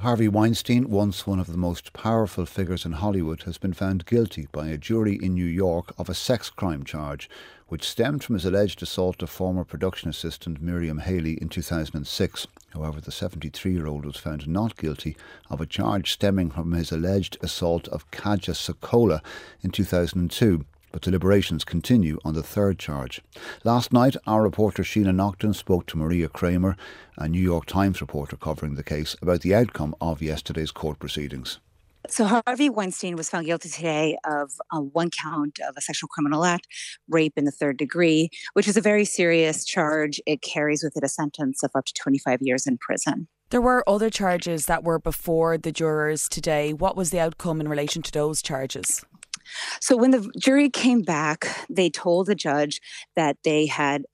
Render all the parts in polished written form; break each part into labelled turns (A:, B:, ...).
A: Harvey Weinstein, once one of the most powerful figures in Hollywood, has been found guilty by a jury in New York of a sex crime charge, which stemmed from his alleged assault of former production assistant Miriam Haley in 2006. However, the 73-year-old was found not guilty of a charge stemming from his alleged assault of Kaja Sokolow in 2002. But deliberations continue on the third charge. Last night, our reporter Sheila Naughton spoke to Maria Kramer, a New York Times reporter covering the case, about the outcome of yesterday's court proceedings.
B: So Harvey Weinstein was found guilty today of one count of a sexual criminal act, rape in the third degree, which is a very serious charge. It carries with it a sentence of up to 25 years in prison.
C: There were other charges that were before the jurors today. What was the outcome in relation to those charges?
B: So when the jury came back, they told the judge that they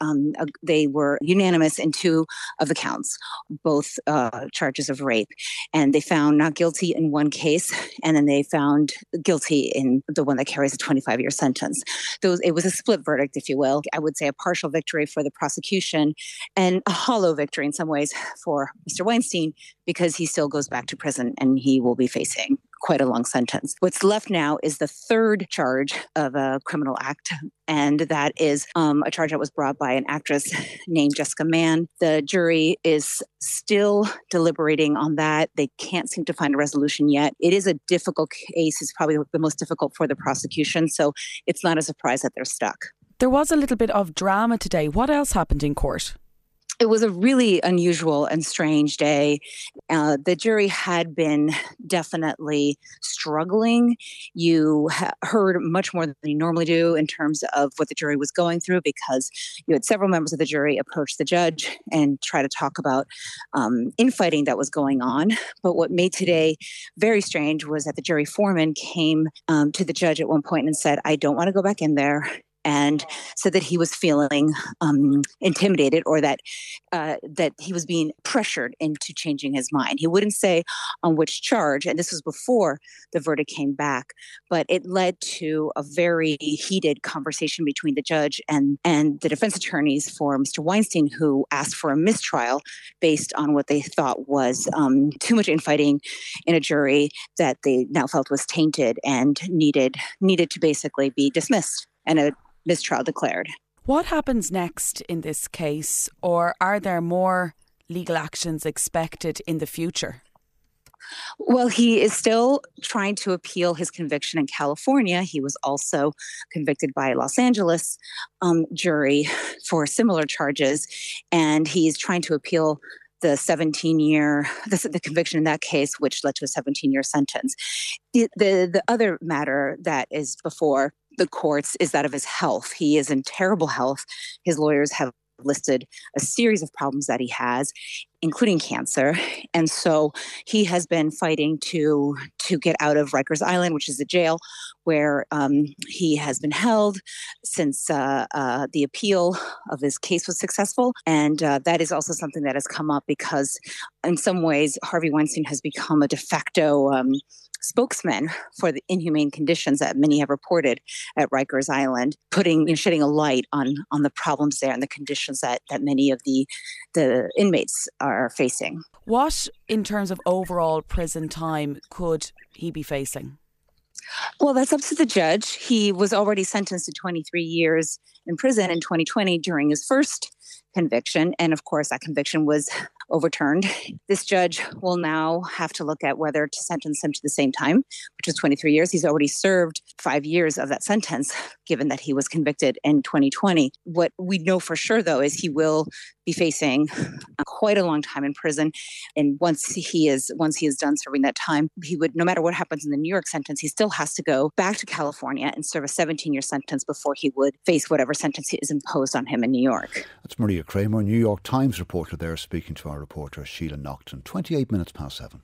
B: were unanimous in two of the counts, both charges of rape, and they found not guilty in one case, and then they found guilty in the one that carries a 25-year sentence. It was a split verdict, if you will. I would say a partial victory for the prosecution and a hollow victory in some ways for Mr. Weinstein, because he still goes back to prison and he will be facing quite a long sentence. What's left now is the third charge of a criminal act, and that is a charge that was brought by an actress named Jessica Mann. The jury is still deliberating on that. They can't seem to find a resolution yet. It is a difficult case. It's probably the most difficult for the prosecution, so it's not a surprise that they're stuck.
C: There was a little bit of drama today. What else happened in court?
B: It was a really unusual and strange day. The jury had been definitely struggling. You heard much more than you normally do in terms of what the jury was going through, because you had several members of the jury approach the judge and try to talk about infighting that was going on. But what made today very strange was that the jury foreman came to the judge at one point and said, "I don't want to go back in there," and said that he was feeling intimidated, or that he was being pressured into changing his mind. He wouldn't say on which charge, and this was before the verdict came back, but it led to a very heated conversation between the judge and the defense attorneys for Mr. Weinstein, who asked for a mistrial based on what they thought was too much infighting in a jury that they now felt was tainted and needed to basically be dismissed and a mistrial declared.
C: What happens next in this case, or are there more legal actions expected in the future?
B: Well, he is still trying to appeal his conviction in California. He was also convicted by a Los Angeles jury for similar charges, and he's trying to appeal the conviction in that case, which led to a 17-year sentence. The other matter that is before the courts is that of his health. He is in terrible health. His lawyers have listed a series of problems that he has, including cancer. And so he has been fighting to get out of Rikers Island, which is a jail where he has been held since the appeal of his case was successful. And that is also something that has come up because in some ways, Harvey Weinstein has become a de facto spokesman for the inhumane conditions that many have reported at Rikers Island, shedding a light on the problems there and the conditions that many of the inmates are facing.
C: What, in terms of overall prison time, could he be facing?
B: Well, that's up to the judge. He was already sentenced to 23 years in prison in 2020 during his first conviction. And of course, that conviction was overturned. This judge will now have to look at whether to sentence him to the same time, which is 23 years. He's already served 5 years of that sentence, given that he was convicted in 2020. What we know for sure, though, is he will be facing quite a long time in prison. And once he is done serving that time, he would, no matter what happens in the New York sentence, he still has to go back to California and serve a 17-year sentence before he would face whatever sentence is imposed on him in New York.
A: That's Maria Kramer, New York Times reporter there, speaking to our reporter Sheila Naughton. 28 minutes past 7.